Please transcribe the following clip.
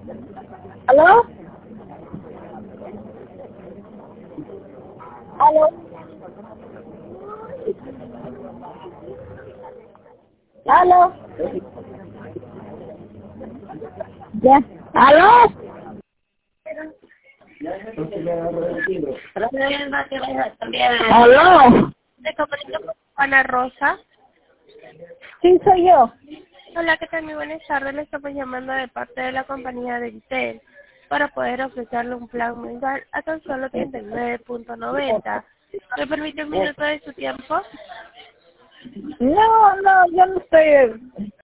¿Aló? ¿Aló? ¿Aló? Ya. ¿Aló? ¿Aló? Te comunico con Ana Rosa. Sí, soy yo. Hola, ¿qué tal? Muy buenas tardes. Le estamos llamando de parte de la compañía de Vitel para poder ofrecerle un plan mensual a tan solo 39.90. ¿Me permite un minuto de su tiempo? No, yo no estoy